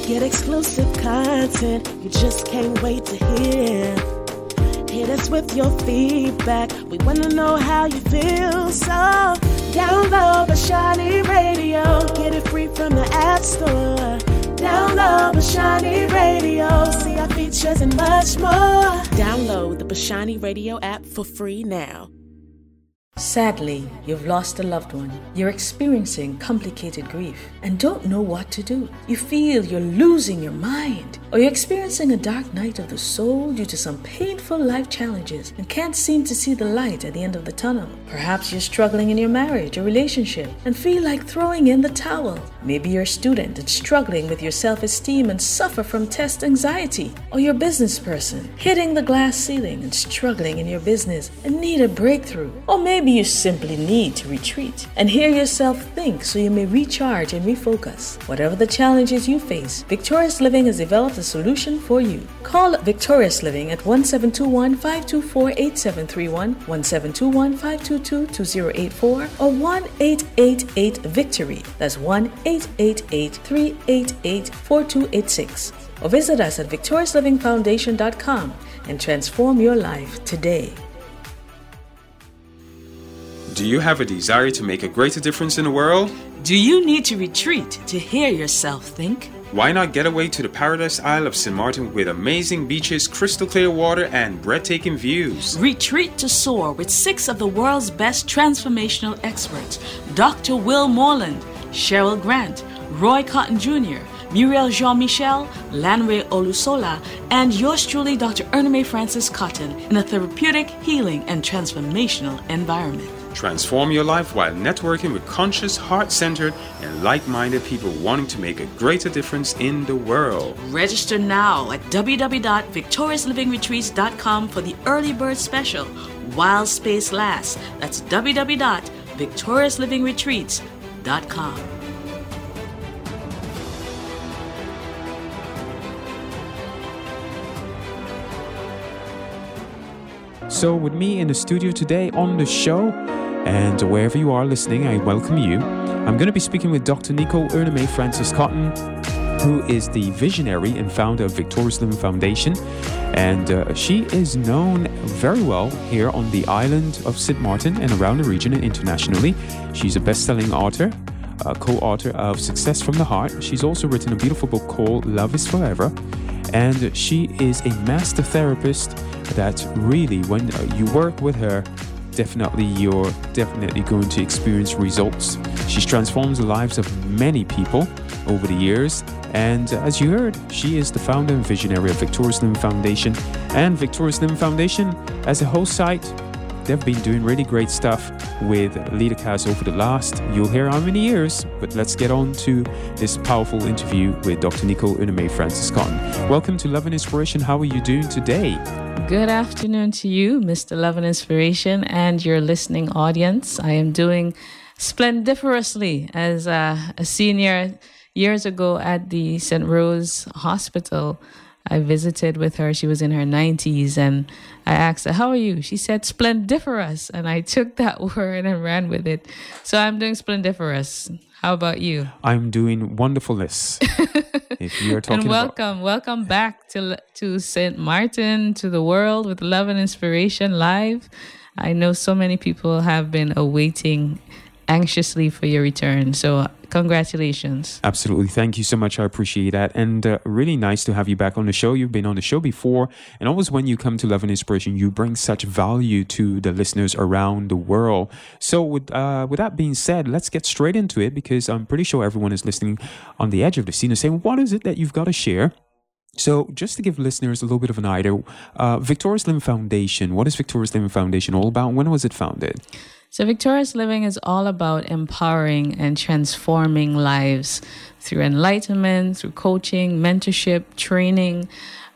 Get exclusive content you just can't wait to hear. Hit us with your feedback. We want to know how you feel. So download Bashani Radio. Get it free from the App Store. Download Bashani Radio. See our features and much more. Download the Bashani Radio app for free now. Sadly, you've lost a loved one. You're experiencing complicated grief and don't know what to do. You feel you're losing your mind, or you're experiencing a dark night of the soul due to some painful life challenges and can't seem to see the light at the end of the tunnel. Perhaps you're struggling in your marriage or relationship and feel like throwing in the towel. Maybe you're a student and struggling with your self-esteem and suffer from test anxiety. Or you're a business person hitting the glass ceiling and struggling in your business and need a breakthrough. Or maybe you simply need to retreat and hear yourself think so you may recharge and refocus. Whatever the challenges you face, Victorious Living has developed a solution for you. Call Victorious Living at 1721-524-8731, 1721-522-2084, or 1-888-VICTORY. That's 1-888-388-4286. Or visit us at victoriouslivingfoundation.com and transform your life today. Do you have a desire to make a greater difference in the world? Do you need to retreat to hear yourself think? Why not get away to the Paradise Isle of St. Martin with amazing beaches, crystal clear water, and breathtaking views? Retreat to soar with 6 of the world's best transformational experts: Dr. Will Moreland, Cheryl Grant, Roy Cotton Jr., Muriel Jean-Michel, Lanre Olusola, and yours truly, Dr. Ernest Francis Cotton, in a therapeutic, healing, and transformational environment. Transform your life while networking with conscious, heart-centered, and like-minded people wanting to make a greater difference in the world. Register now at www.victoriouslivingretreats.com for the early bird special while space lasts. That's www.victoriouslivingretreats.com. So with me in the studio today on the show, and wherever you are listening, I welcome you. I'm going to be speaking with Dr. Nicole Ernest Francis Cotton, who is the visionary and founder of Victorious Living Foundation. And she is known very well here on the island of St. Martin and around the region and internationally. She's a best-selling author, co-author of Success from the Heart. She's also written a beautiful book called Love is Forever. And she is a master therapist that really, when you work with her, you're definitely going to experience results. She transforms the lives of many people over the years. And as you heard, she is the founder and visionary of Victorious Living Foundation. And Victorious Living Foundation, as a whole site, they've been doing really great stuff with LeaderCast over the last, you'll hear how many years, but let's get on to this powerful interview with Dr. Nicole Ernest Francis Cotton. Welcome to Love and Inspiration. How are you doing today? Good afternoon to you, Mr. Love and Inspiration, and your listening audience. I am doing splendiferously as a senior years ago at the St. Rose Hospital. I visited with her. She was in her 90s, and I asked her, "How are you?" She said, "Splendiferous." And I took that word and ran with it. So I'm doing splendiferous. How about you? I'm doing wonderfulness. If you're talking and welcome back to St. Martin, to the world with Love and Inspiration Live. I know so many people have been awaiting anxiously for your return. So congratulations. Absolutely. Thank you so much. I appreciate that. And really nice to have you back on the show. You've been on the show before. And always when you come to Love and Inspiration, you bring such value to the listeners around the world. So with that being said, let's get straight into it, because I'm pretty sure everyone is listening on the edge of the seat and saying, what is it that you've got to share? So just to give listeners a little bit of an idea, Victorious Living Foundation, what is Victorious Living Foundation all about? When was it founded? So Victorious Living is all about empowering and transforming lives through enlightenment, through coaching, mentorship, training,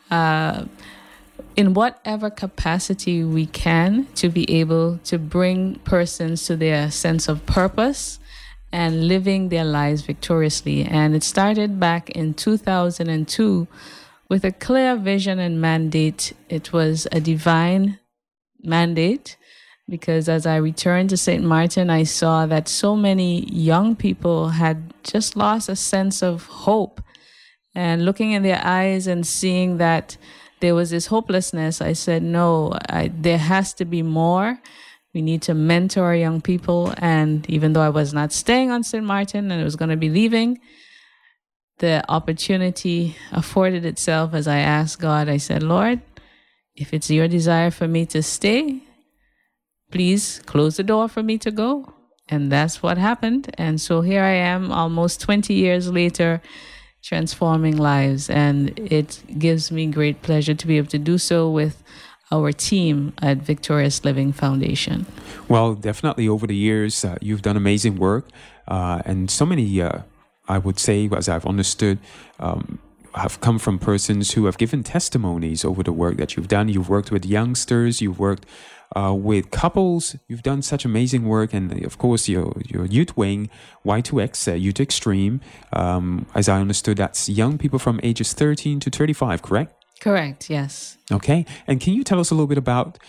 in whatever capacity we can, to be able to bring persons to their sense of purpose and living their lives victoriously. And it started back in 2002 with a clear vision and mandate. It was a divine mandate, because as I returned to St. Martin, I saw that so many young people had just lost a sense of hope And looking in their eyes and seeing that there was this hopelessness, I said, no, there has to be more. We need to mentor young people. And even though I was not staying on St. Martin and I was going to be leaving, the opportunity afforded itself as I asked God. I said, Lord, if it's your desire for me to stay, please close the door for me to go. And that's what happened. And so here I am almost 20 years later, transforming lives. And it gives me great pleasure to be able to do so with our team at Victorious Living Foundation. Well, definitely over the years, you've done amazing work. And so many, I would say, as I've understood, have come from persons who have given testimonies over the work that you've done. You've worked with youngsters, you've worked with couples, you've done such amazing work. And of course, your youth wing, Y2X, Youth Extreme, as I understood, that's young people from ages 13 to 35, correct? Correct, yes. Okay. And can you tell us a little bit about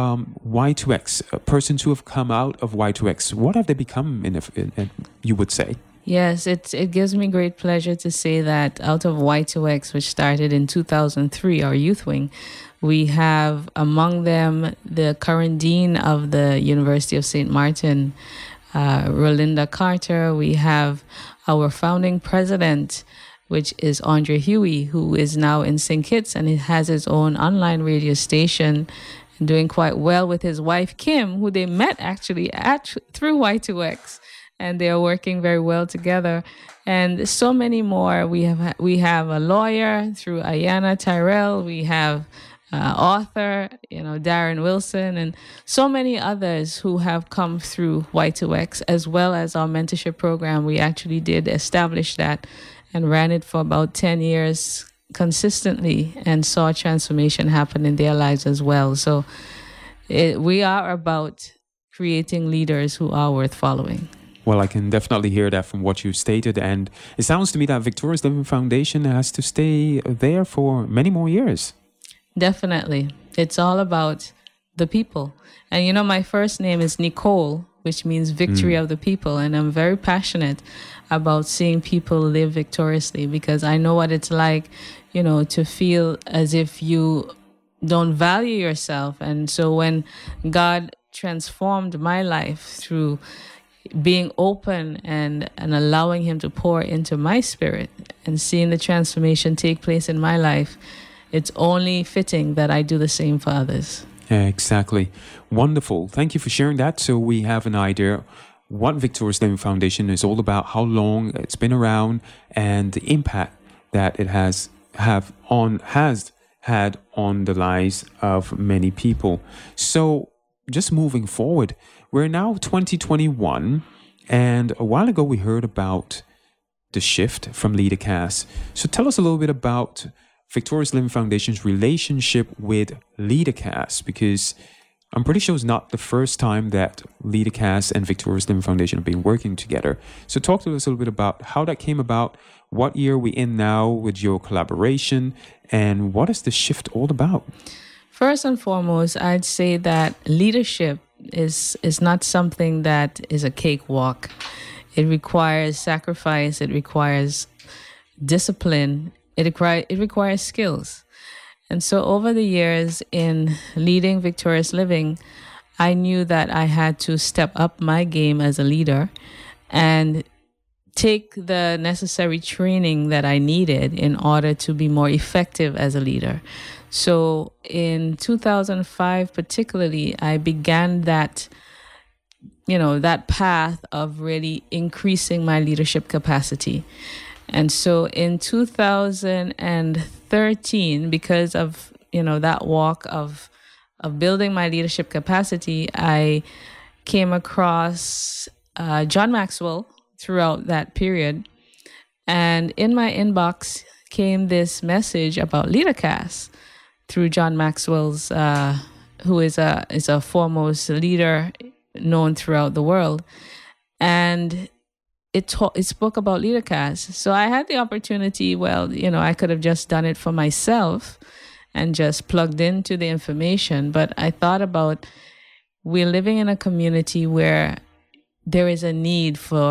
Y2X, persons who have come out of Y2X? What have they become, you would say? Yes, it gives me great pleasure to say that out of Y2X, which started in 2003, our youth wing, we have among them the current dean of the University of St. Martin, Rolinda Carter. We have our founding president, which is Andre Huey, who is now in St. Kitts, and he has his own online radio station, doing quite well with his wife, Kim, who they met actually through Y2X. And they are working very well together. And so many more. We have a lawyer through Ayana Tyrell. We have author, Darren Wilson, and so many others who have come through Y2X, as well as our mentorship program. We actually did establish that and ran it for about 10 years consistently and saw a transformation happen in their lives as well. So we are about creating leaders who are worth following. Well, I can definitely hear that from what you stated. And it sounds to me that Victorious Living Foundation has to stay there for many more years. Definitely. It's all about the people. And my first name is Nicole, which means victory of the people. And I'm very passionate about seeing people live victoriously, because I know what it's like, to feel as if you don't value yourself. And so when God transformed my life through being open and allowing him to pour into my spirit and seeing the transformation take place in my life, it's only fitting that I do the same for others. Yeah, exactly. Wonderful. Thank you for sharing that. So we have an idea what Victorious Living Foundation is all about, how long it's been around, and the impact that it has had on the lives of many people. So just moving forward, we're now 2021, and a while ago we heard about the shift from LeaderCast. So tell us a little bit about Victorious Living Foundation's relationship with LeaderCast, because I'm pretty sure it's not the first time that LeaderCast and Victorious Living Foundation have been working together. So talk to us a little bit about how that came about, what year we're in now with your collaboration, and what is the shift all about? First and foremost, I'd say that leadership is not something that is a cakewalk. It requires sacrifice. It requires discipline. It requires skills. And so over the years in leading Victorious Living, I knew that I had to step up my game as a leader and take the necessary training that I needed in order to be more effective as a leader. So in 2005 particularly, I began that path of really increasing my leadership capacity. And so in 2013, because of, that walk of building my leadership capacity, I came across John Maxwell throughout that period. And in my inbox came this message about LeaderCast through John Maxwell's, who is a foremost leader known throughout the world. And it spoke about LeaderCast. So I had the opportunity, I could have just done it for myself and just plugged into the information. But I thought about, we're living in a community where there is a need for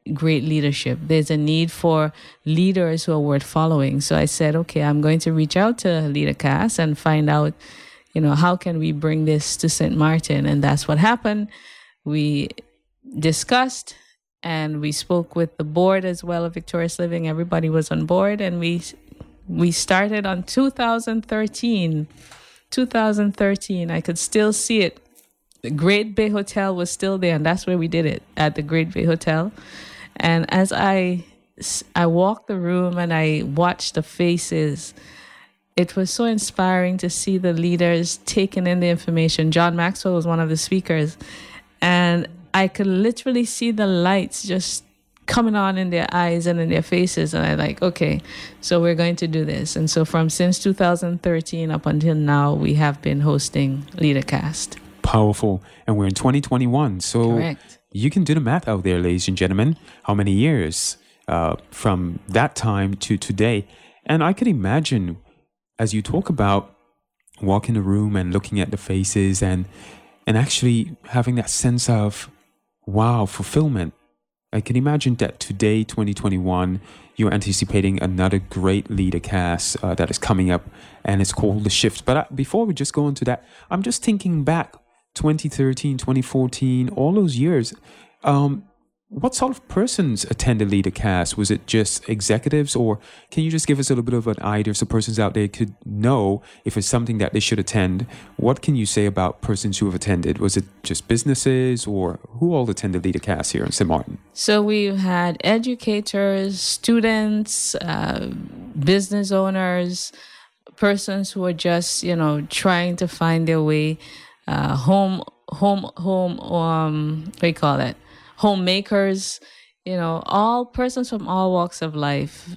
great leadership. There's a need for leaders who are worth following. So I said, okay, I'm going to reach out to LeaderCast and find out, how can we bring this to St. Martin? And that's what happened. We discussed and we spoke with the board as well of Victorious Living. Everybody was on board, and we started on 2013. 2013, I could still see it. The Great Bay Hotel was still there, and that's where we did it, at the Great Bay Hotel. And as I walked the room and I watched the faces, it was so inspiring to see the leaders taking in the information. John Maxwell was one of the speakers, and I could literally see the lights just coming on in their eyes and in their faces. And I okay, so we're going to do this. And so since 2013 up until now, we have been hosting LeaderCast. Powerful. And we're in 2021. So correct. You can do the math out there, ladies and gentlemen. How many years from that time to today? And I could imagine, as you talk about walking the room and looking at the faces and actually having that sense of, wow, fulfillment. I can imagine that today, 2021, you're anticipating another great LeaderCast that is coming up, and it's called The Shift. But before we just go into that, I'm just thinking back, 2013, 2014, all those years. What sort of persons attended LeaderCast? Was it just executives, or can you just give us a little bit of an idea so persons out there could know if it's something that they should attend? What can you say about persons who have attended? Was it just businesses, or who all attended LeaderCast here in St. Martin? So we've had educators, students, business owners, persons who are just, trying to find their way, homemakers, all persons from all walks of life,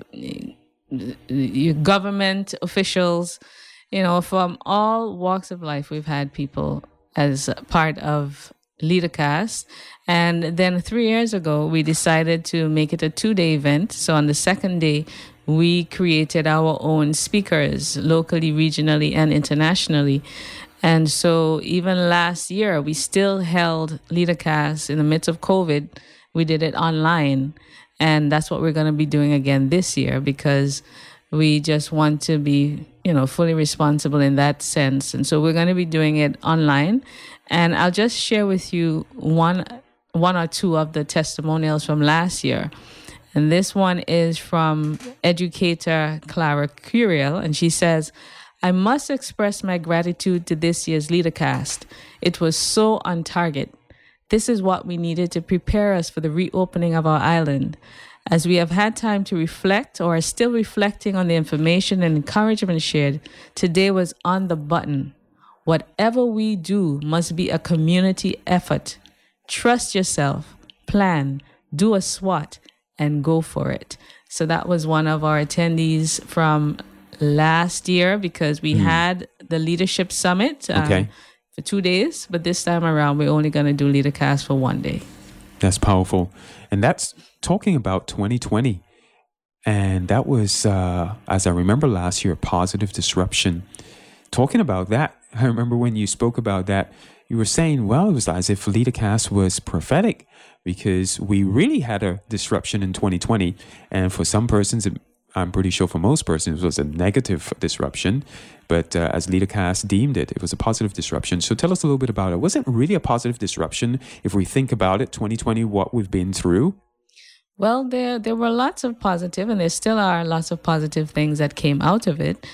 your government officials, from all walks of life. We've had people as part of LeaderCast. And then 3 years ago, we decided to make it a 2-day event. So on the second day, we created our own speakers locally, regionally, and internationally. And so even last year, we still held LeaderCast in the midst of COVID. We did it online. And that's what we're going to be doing again this year, because we just want to be, fully responsible in that sense. And so we're going to be doing it online. And I'll just share with you one or two of the testimonials from last year. And this one is from educator Clara Curiel. And she says, I must express my gratitude to this year's LeaderCast. It was so on target. This is what we needed to prepare us for the reopening of our island. As we have had time to reflect, or are still reflecting on the information and encouragement shared, today was on the button. Whatever we do must be a community effort. Trust yourself, plan, do a SWOT, and go for it. So that was one of our attendees from last year, because we had the Leadership Summit for 2 days, but this time around we're only going to do LeaderCast for 1 day. That's powerful. And that's talking about 2020. And that was, as I remember last year, positive disruption. Talking about that, I remember when you spoke about that, you were saying, well, it was as if LeaderCast was prophetic, because we really had a disruption in 2020. And for some persons, I'm pretty sure for most persons, it was a negative disruption. But as LeaderCast deemed it, it was a positive disruption. So tell us a little bit about it. Was it really a positive disruption if we think about it, 2020, what we've been through? Well, there were lots of positive, and there still are lots of positive things that came out of it.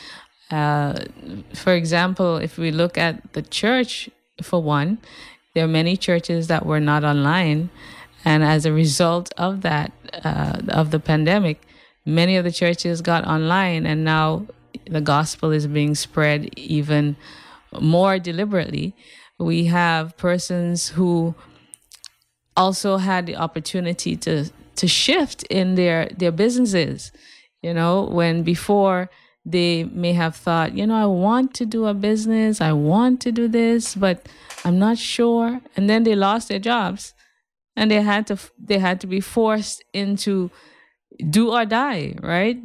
For example, if we look at the church, for one, there are many churches that were not online. And as a result of that, of the pandemic, many of the churches got online, and now the gospel is being spread even more deliberately. We have persons who also had the opportunity to shift in their businesses, when before they may have thought, I want to do a business, I want to do this, but I'm not sure. And then they lost their jobs, and they had to be forced into do or die, right?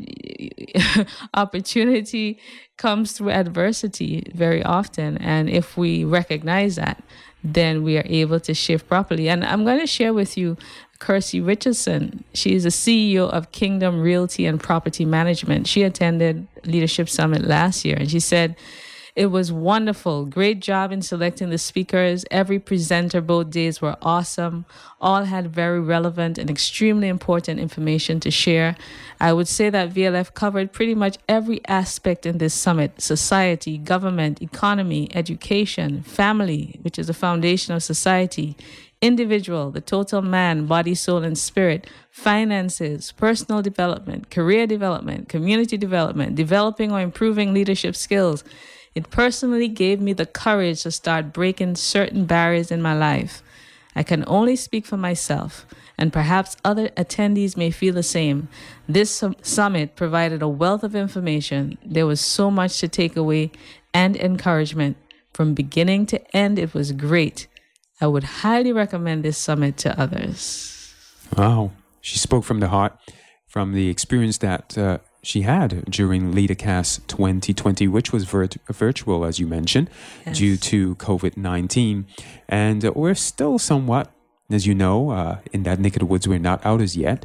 Opportunity comes through adversity very often. And if we recognize that, then we are able to shift properly. And I'm going to share with you Kirsty Richardson. She is the CEO of Kingdom Realty and Property Management. She attended Leadership Summit last year, and she said, it was wonderful. Great job in selecting the speakers. Every presenter both days were awesome. All had very relevant and extremely important information to share. I would say that VLF covered pretty much every aspect in this summit: society, government, economy, education, family, which is the foundation of society, individual, the total man, body, soul, and spirit, finances, personal development, career development, community development, developing or improving leadership skills. It personally gave me the courage to start breaking certain barriers in my life. I can only speak for myself, and perhaps other attendees may feel the same. This summit provided a wealth of information. There was so much to take away and encouragement. From beginning to end, it was great. I would highly recommend this summit to others. Wow. She spoke from the heart, from the experience that she had during LeaderCast 2020, which was virtual, as you mentioned, Yes. due to COVID-19. And we're still somewhat, as you know, in that neck of the woods. We're not out as yet.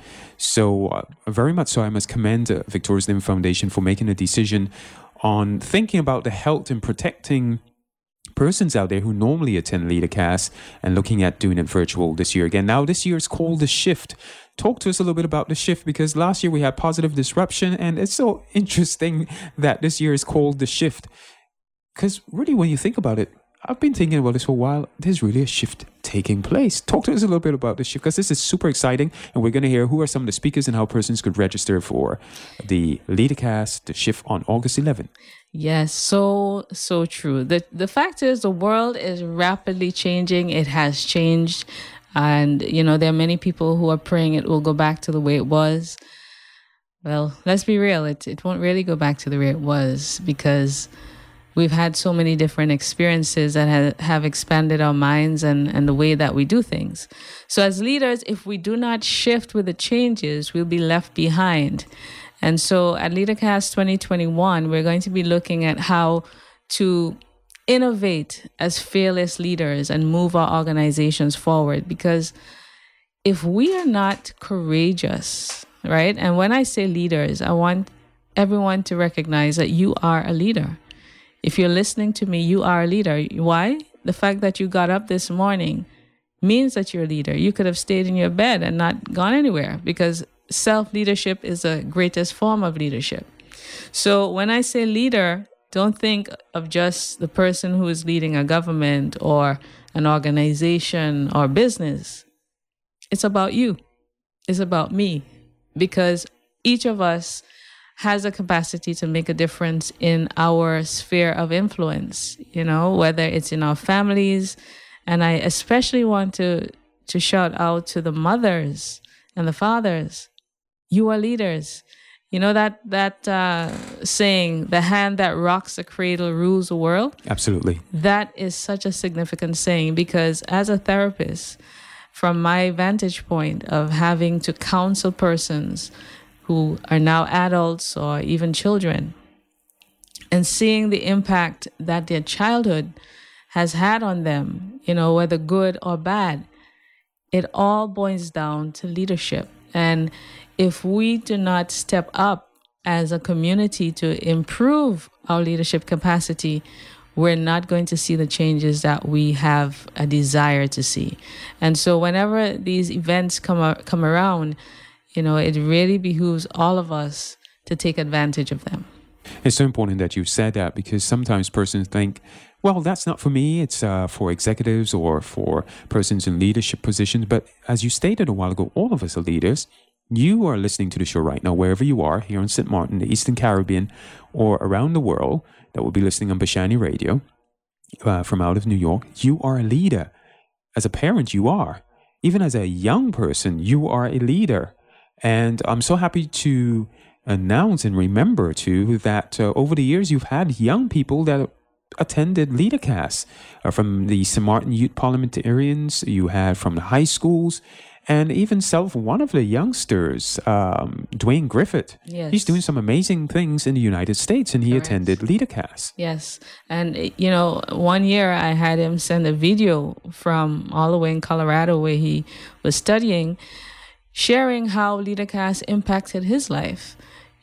So very much so, I must commend Victoria Slim Foundation for making a decision on thinking about the health and protecting persons out there who normally attend LeaderCast and looking at doing it virtual this year again. Now, this year is called The Shift. Talk to us a little bit about The Shift, because last year we had positive disruption, and it's so interesting that this year is called The Shift. Because really, when you think about it, I've been thinking about this for a while. There's really a shift taking place. Talk to us a little bit about the shift, because this is super exciting, and we're going to hear who are some of the speakers and how persons could register for the LeaderCast, The Shift, on August 11th. Yes, so true. The fact is, the world is rapidly changing. It has changed. And, there are many people who are praying it will go back to the way it was. Well, let's be real. It won't really go back to the way it was, because we've had so many different experiences that have expanded our minds and the way that we do things. So as leaders, if we do not shift with the changes, we'll be left behind. And so at LeaderCast 2021, we're going to be looking at how to innovate as fearless leaders and move our organizations forward. Because if we are not courageous, right? And when I say leaders, I want everyone to recognize that you are a leader. If you're listening to me, you are a leader. Why? The fact that you got up this morning means that you're a leader. You could have stayed in your bed and not gone anywhere, because self-leadership is the greatest form of leadership. So when I say leader, don't think of just the person who is leading a government or an organization or business. It's about you. It's about me, because each of us has a capacity to make a difference in our sphere of influence, whether it's in our families. And I especially want to shout out to the mothers and the fathers. You are leaders. That saying, the hand that rocks the cradle rules the world? Absolutely. That is such a significant saying, because as a therapist, from my vantage point of having to counsel persons who are now adults or even children, and seeing the impact that their childhood has had on them, whether good or bad, it all boils down to leadership. And if we do not step up as a community to improve our leadership capacity, we're not going to see the changes that we have a desire to see. And so whenever these events come around, it really behooves all of us to take advantage of them. It's so important that you said that, because sometimes persons think, well, that's not for me. It's for executives or for persons in leadership positions. But as you stated a while ago, all of us are leaders. You are listening to the show right now, wherever you are, here in St. Martin, the Eastern Caribbean, or around the world, that will be listening on Bashani Radio from out of New York. You are a leader. As a parent, you are. Even as a young person, you are a leader. And I'm so happy to announce and remember, too, that over the years, you've had young people that attended LeaderCast from the St. Martin Youth Parliamentarians. You had from the high schools. and even one of the youngsters, Dwayne Griffith. Yes. He's doing some amazing things in the United States, and he attended LeaderCast. Yes. And, one year I had him send a video from all the way in Colorado where he was studying, sharing how LeaderCast impacted his life,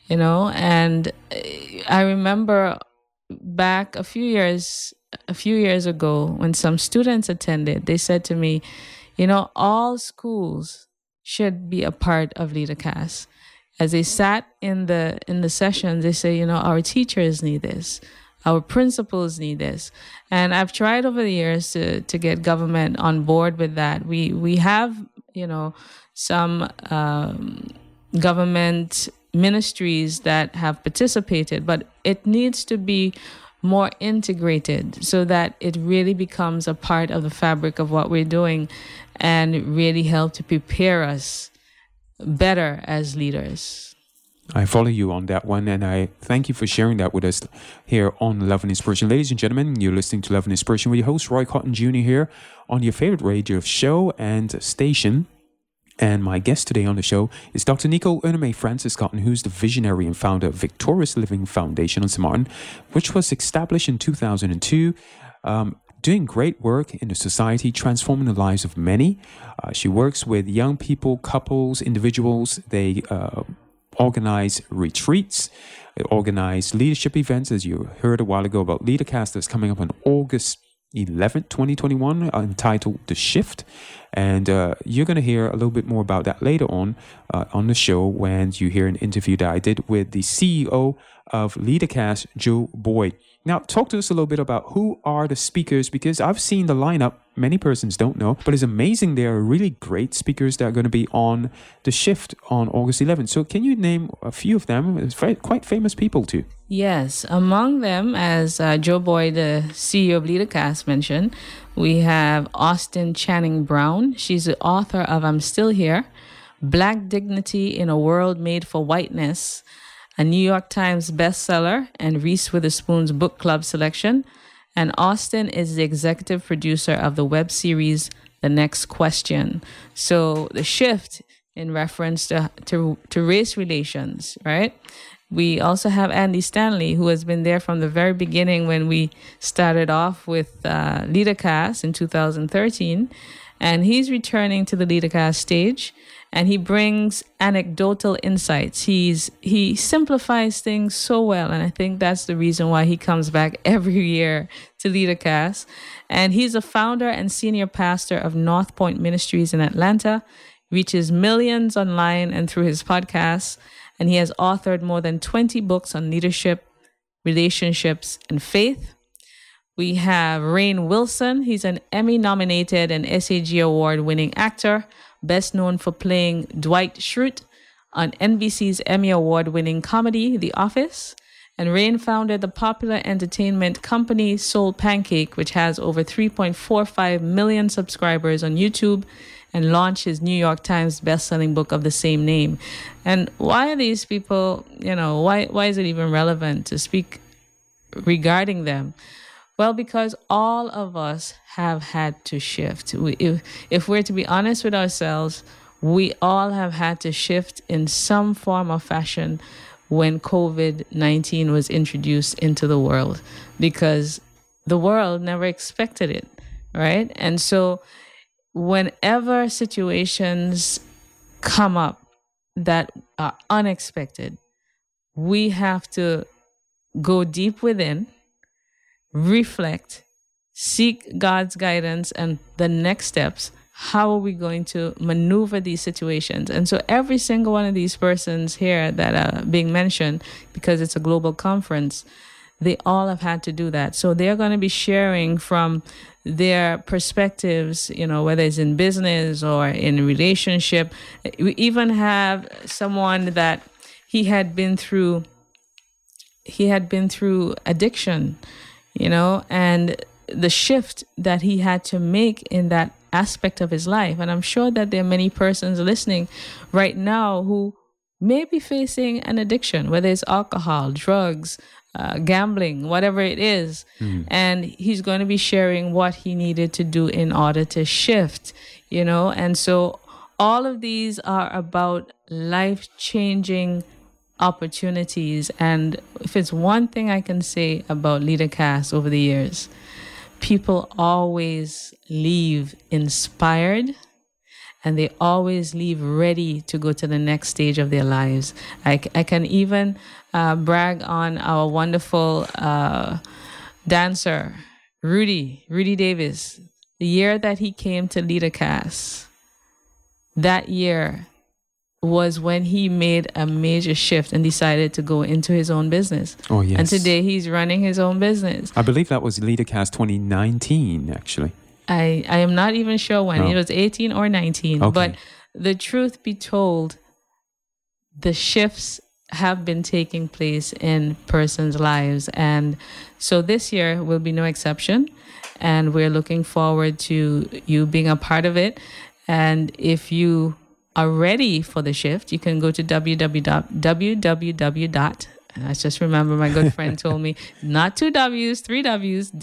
and I remember back a few years ago when some students attended, they said to me, all schools should be a part of LeaderCast. As they sat in the sessions, they say, our teachers need this, our principals need this. And I've tried over the years to get government on board with that. We have, some government ministries that have participated, but it needs to be more integrated so that it really becomes a part of the fabric of what we're doing and really help to prepare us better as leaders. I follow you on that one, and I thank you for sharing that with us here on Love and Inspiration. Ladies and gentlemen, you're listening to Love and Inspiration with your host, Roy Cotton Jr. here on your favorite radio show and station. And my guest today on the show is Dr. Nicole Erneme Francis Cotton, who's the visionary and founder of Victorious Living Foundation on St. Martin, which was established in 2002, doing great work in the society, transforming the lives of many. She works with young people, couples, individuals. They organize retreats, organize leadership events, as you heard a while ago about LeaderCast that's coming up on August 11th, 2021, entitled The Shift. And you're going to hear a little bit more about that later on the show when you hear an interview that I did with the CEO of LeaderCast, Joe Boyd. Now, talk to us a little bit about who are the speakers, because I've seen the lineup. Many persons don't know, but it's amazing. There are really great speakers that are going to be on The Shift on August 11th. So can you name a few of them? It's quite famous people too. Yes. Among them, as Joe Boyd, the CEO of LeaderCast, mentioned, we have Austin Channing Brown. She's the author of I'm Still Here, Black Dignity in a World Made for Whiteness, a New York Times bestseller and Reese Witherspoon's book club selection. And Austin is the executive producer of the web series The Next Question. So The Shift in reference to race relations, right? We also have Andy Stanley, who has been there from the very beginning when we started off with LeaderCast in 2013. And he's returning to the LeaderCast stage, and he brings anecdotal insights. He simplifies things so well, and I think that's the reason why he comes back every year to LeaderCast. And he's a founder and senior pastor of North Point Ministries in Atlanta, reaches millions online and through his podcasts, and he has authored more than 20 books on leadership, relationships, and faith. We have Rainn Wilson. He's an Emmy-nominated and SAG Award-winning actor, best known for playing Dwight Schrute on NBC's Emmy Award-winning comedy, The Office. And Rainn founded the popular entertainment company Soul Pancake, which has over 3.45 million subscribers on YouTube, and launched his New York Times best-selling book of the same name. And why are these people, why is it even relevant to speak regarding them? Well, because all of us have had to shift. If we're to be honest with ourselves, we all have had to shift in some form or fashion when COVID-19 was introduced into the world, because the world never expected it, right? And so whenever situations come up that are unexpected, we have to go deep within, reflect, seek God's guidance and the next steps. How are we going to maneuver these situations? And so every single one of these persons here that are being mentioned, because it's a global conference, they all have had to do that. So they're going to be sharing from their perspectives, whether it's in business or in relationship. We even have someone that he had been through addiction, and the shift that he had to make in that aspect of his life. And I'm sure that there are many persons listening right now who may be facing an addiction, whether it's alcohol, drugs, gambling, whatever it is. And he's going to be sharing what he needed to do in order to shift, and so all of these are about life-changing opportunities. And if it's one thing I can say about LeaderCast over the years, people always leave inspired, and they always leave ready to go to the next stage of their lives. I can even brag on our wonderful dancer, Rudy Davis. The year that he came to LeaderCast, that year was when he made a major shift and decided to go into his own business. Oh, yes. And today he's running his own business. I believe that was LeaderCast 2019, actually. I am not even sure when. It was 18 or 19. Okay. But the truth be told, the shifts have been taking place in persons' lives. And so this year will be no exception. And we're looking forward to you being a part of it. And if you are ready for the shift, you can go to www. I just remember my good friend told me, not 2 W's, 3 W's,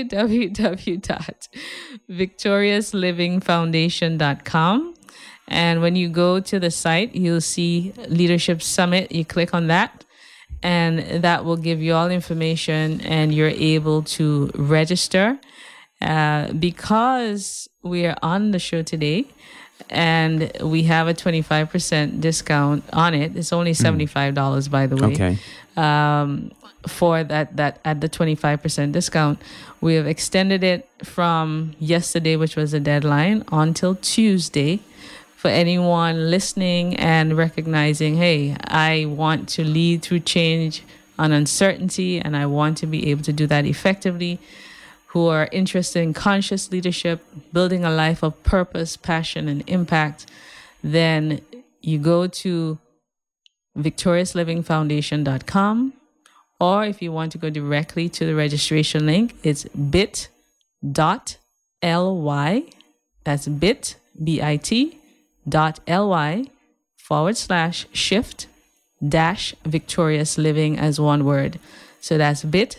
www.victoriouslivingfoundation.com. And when you go to the site, you'll see Leadership Summit. You click on that, and that will give you all information, and you're able to register. Because we are on the show today, and we have a 25% discount on it. It's only $75, by the way. Okay. For that at the 25% discount, we have extended it from yesterday, which was the deadline, until Tuesday. For anyone listening and recognizing, hey, I want to lead through change on uncertainty, and I want to be able to do that effectively, who are interested in conscious leadership, building a life of purpose, passion, and impact, then you go to victoriouslivingfoundation.com, or if you want to go directly to the registration link, it's bit.ly, that's bit.ly/shift-victorious living as one word. So that's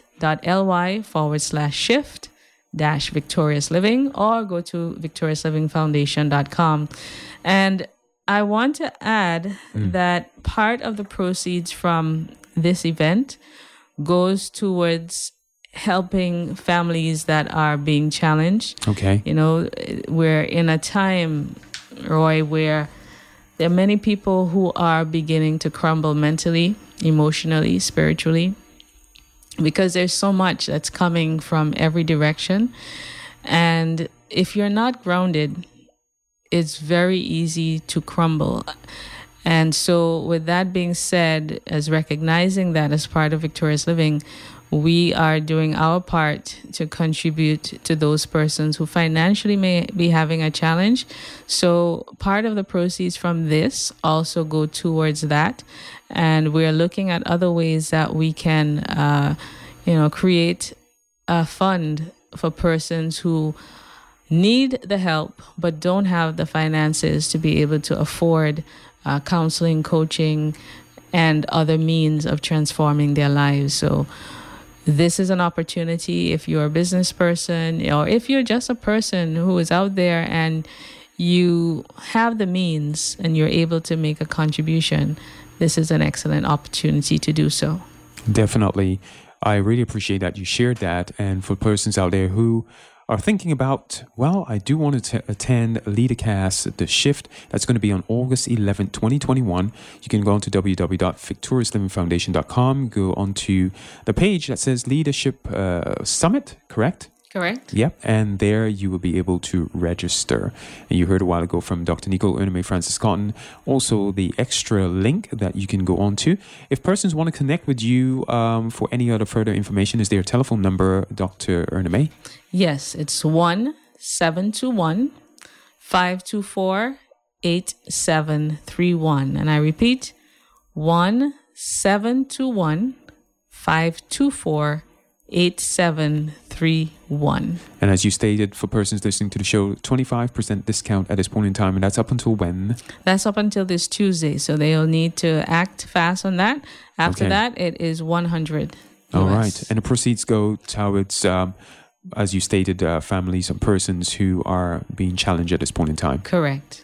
bit.ly/shift-victorious living, or go to victoriouslivingfoundation.com. And I want to add that part of the proceeds from this event goes towards helping families that are being challenged. Okay. You know, we're in a time, Roy, where there are many people who are beginning to crumble mentally, emotionally, spiritually, because there's so much that's coming from every direction. And if you're not grounded, it's very easy to crumble. And so with that being said, as recognizing that as part of Victorious Living, we are doing our part to contribute to those persons who financially may be having a challenge. So part of the proceeds from this also go towards that. And we're looking at other ways that we can, create a fund for persons who need the help but don't have the finances to be able to afford counseling, coaching, and other means of transforming their lives. So this is an opportunity if you're a business person, or if you're just a person who is out there and you have the means and you're able to make a contribution. This is an excellent opportunity to do so. Definitely. I really appreciate that you shared that. And for persons out there who are thinking about, well, I do want to attend LeaderCast, the shift that's going to be on August 11th, 2021. You can go on to www.victoriouslivingfoundation.com, go onto the page that says Leadership Summit, correct? Correct. Yep. And there you will be able to register. And you heard a while ago from Dr. Nicole Erneme Francis Cotton, also the extra link that you can go on to. If persons want to connect with you for any other further information, is there a telephone number, Dr. Erneme? Yes, it's 1-721-524-8731. And I repeat, 1-721-524-8731. And as you stated, for persons listening to the show, 25% discount at this point in time, and that's up until when? That's up until this Tuesday, so they'll need to act fast on that. After that, it is $100. All right. And the proceeds go towards, as you stated, families and persons who are being challenged at this point in time. Correct.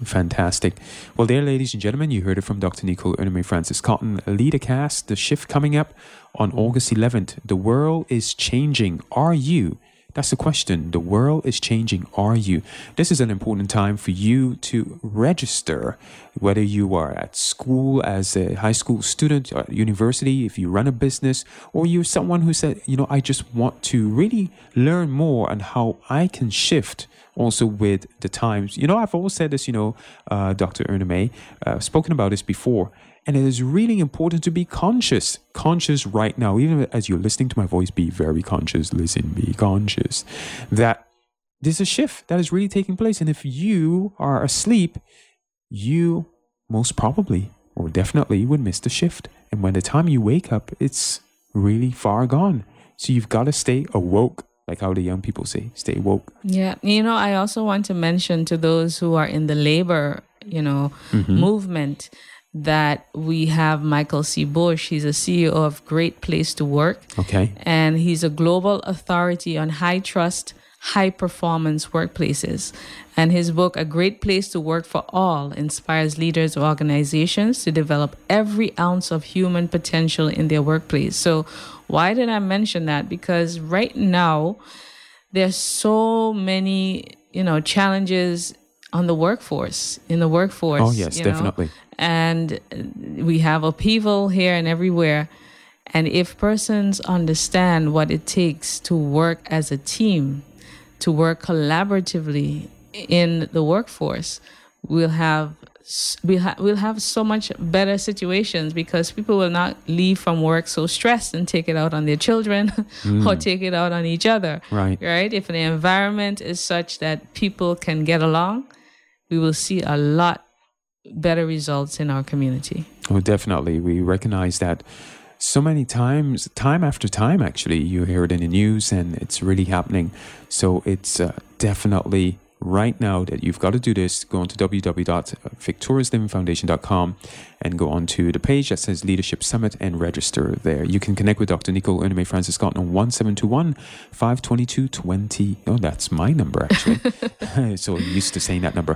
Fantastic. Well, there, ladies and gentlemen, you heard it from Dr. Nicole Erneme Francis Cotton. LeaderCast, the shift coming up on August 11th. The world is changing. Are you? That's the question. The world is changing. Are you? This is an important time for you to register, whether you are at school as a high school student, or at university, if you run a business, or you're someone who said, I just want to really learn more on how I can shift also with the times. I've always said this, Dr. Erneme, spoken about this before. And it is really important to be conscious right now. Even as you're listening to my voice, be very conscious. Listen, be conscious that there's a shift that is really taking place. And if you are asleep, you most probably or definitely would miss the shift. And when the time you wake up, it's really far gone. So you've got to stay awoke. Like how the young people say, stay woke. Yeah. I also want to mention to those who are in the labor, movement, that we have Michael C. Bush. He's a CEO of Great Place to Work. Okay. And he's a global authority on high trust, high performance workplaces. And his book, A Great Place to Work for All, inspires leaders of organizations to develop every ounce of human potential in their workplace. So why did I mention that? Because right now, there's so many, challenges in the workforce. Oh, yes, definitely. And we have upheaval here and everywhere. And if persons understand what it takes to work as a team, to work collaboratively in the workforce, we'll have so much better situations, because people will not leave from work so stressed and take it out on their children or take it out on each other. Right. If the environment is such that people can get along, we will see a lot better results in our community. Oh, definitely. We recognize that so many times, time after time, actually, you hear it in the news and it's really happening. So it's definitely right now that you've got to do this. Go on to www.victoriouslivingfoundation.com and go on to the page that says Leadership Summit and register there. You can connect with Dr. Nicole Erneme Francis Cotton on 1721-522-20. Oh, that's my number, actually. So I'm used to saying that number.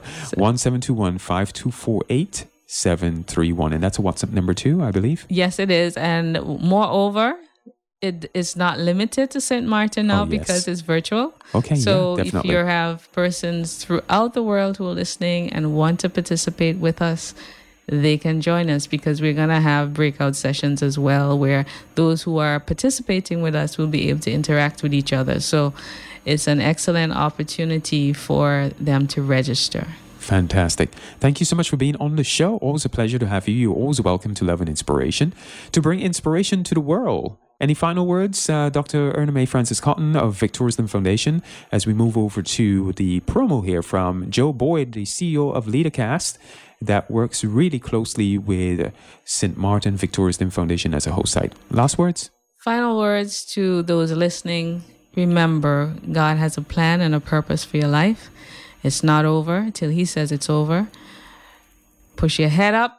1721-5248-731. And that's a WhatsApp number too, I believe. Yes, it is. And moreover, it is not limited to St. Martin now because it's virtual. Okay, so if you have persons throughout the world who are listening and want to participate with us, they can join us, because we're going to have breakout sessions as well, where those who are participating with us will be able to interact with each other. So it's an excellent opportunity for them to register. Fantastic. Thank you so much for being on the show. Always a pleasure to have you. You're always welcome to Love and Inspiration, to bring inspiration to the world. Any final words, Dr. Erneme Francis Cotton of Victorious Living Foundation, as we move over to the promo here from Joe Boyd, the CEO of LeaderCast, that works really closely with St. Martin Victorious Living Foundation as a host site. Last words? Final words to those listening. Remember, God has a plan and a purpose for your life. It's not over till He says it's over. Push your head up,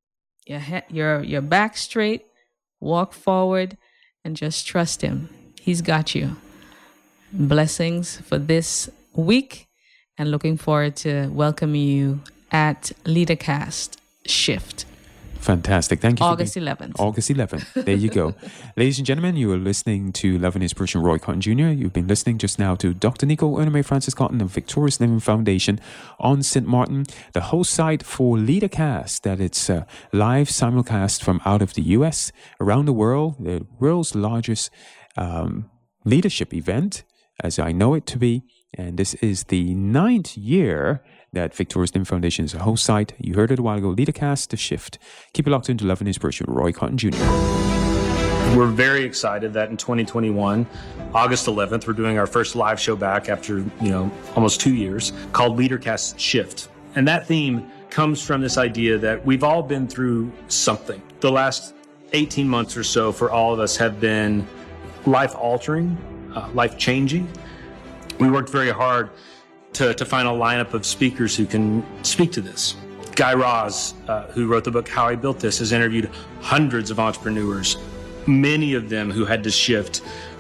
your back straight, walk forward, and just trust Him. He's got you. Blessings for this week, and looking forward to welcoming you at LeaderCast Shift. Fantastic. Thank you. August 11th. August 11th. There you go. Ladies and gentlemen, you are listening to Love and Inspiration, Roy Cotton Jr. You've been listening just now to Dr. Nicole Erneme Francis Cotton of Victorious Living Foundation on St. Martin, the host site for LeaderCast, that it's a live simulcast from out of the U.S., around the world, the world's largest leadership event, as I know it to be. And this is the 9th year that Victorious Living Foundation is a host site. You heard it a while ago, LeaderCast, The Shift. Keep it locked into Love and Inspiration with Roy Cotton Jr. We're very excited that in 2021, August 11th, we're doing our first live show back after, almost 2 years, called LeaderCast Shift. And that theme comes from this idea that we've all been through something. The last 18 months or so for all of us have been life-altering, life-changing. We worked very hard to find a lineup of speakers who can speak to this. Guy Raz, who wrote the book How I Built This, has interviewed hundreds of entrepreneurs, many of them who had to shift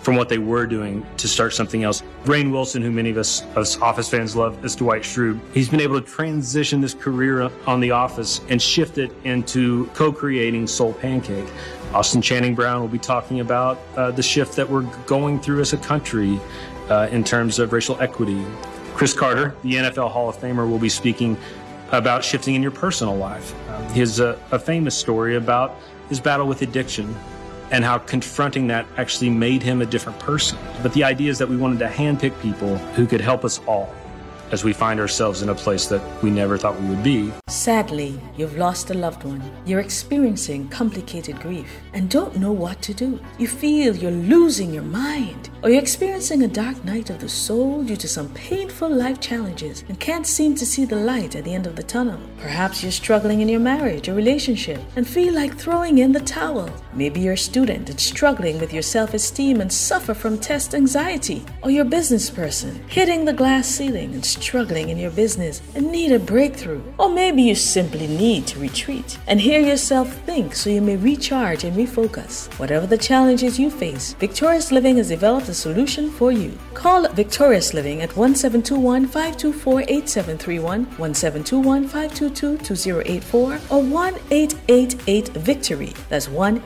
from what they were doing to start something else. Rainn Wilson, who many of us Office fans love, as Dwight Schrute, he's been able to transition this career on The Office and shift it into co-creating Soul Pancake. Austin Channing Brown will be talking about the shift that we're going through as a country in terms of racial equity. Chris Carter, the NFL Hall of Famer, will be speaking about shifting in your personal life. He has a famous story about his battle with addiction and how confronting that actually made him a different person. But the idea is that we wanted to handpick people who could help us all as we find ourselves in a place that we never thought we would be. Sadly, you've lost a loved one. You're experiencing complicated grief and don't know what to do. You feel you're losing your mind, or you're experiencing a dark night of the soul due to some painful life challenges and can't seem to see the light at the end of the tunnel. Perhaps you're struggling in your marriage or relationship and feel like throwing in the towel. Maybe you're a student and struggling with your self-esteem and suffer from test anxiety, or you're a business person hitting the glass ceiling and struggling in your business and need a breakthrough. Or maybe you simply need to retreat and hear yourself think so you may recharge and refocus. Whatever the challenges you face, Victorious Living has developed a solution for you. Call Victorious Living at 1721-524-8731, 1721-522-2084, or 1-888-VICTORY. That's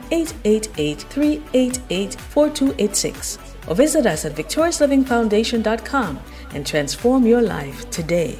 1-888-388-4286. Or visit us at victoriouslivingfoundation.com and transform your life today.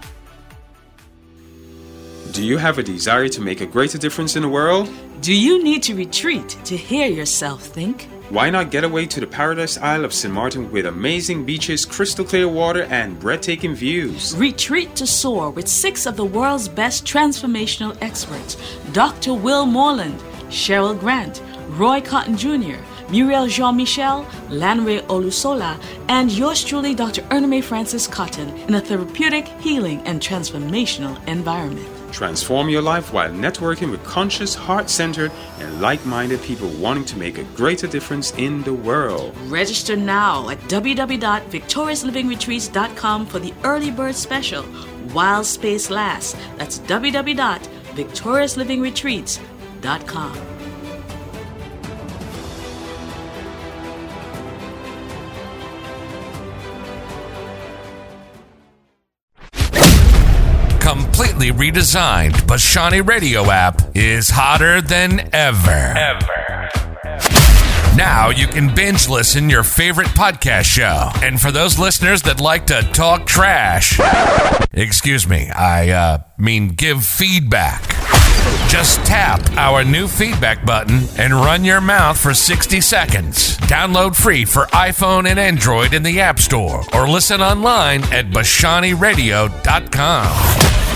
Do you have a desire to make a greater difference in the world? Do you need to retreat to hear yourself think? Why not get away to the Paradise Isle of St. Martin with amazing beaches, crystal clear water, and breathtaking views? Retreat to soar with 6 of the world's best transformational experts: Dr. Will Moreland, Cheryl Grant, Roy Cotton Jr., Muriel Jean-Michel, Lanre Olusola, and yours truly, Dr. Ernest Francis Cotton, in a therapeutic, healing, and transformational environment. Transform your life while networking with conscious, heart-centered, and like-minded people wanting to make a greater difference in the world. Register now at www.victoriouslivingretreats.com for the early bird special, while space lasts. That's www.victoriouslivingretreats.com. Completely redesigned Bashani Radio app is hotter than ever. Now you can binge listen your favorite podcast show. And for those listeners that like to talk trash, excuse me, I mean give feedback. Just tap our new feedback button and run your mouth for 60 seconds. Download free for iPhone and Android in the App Store or listen online at BashaniRadio.com.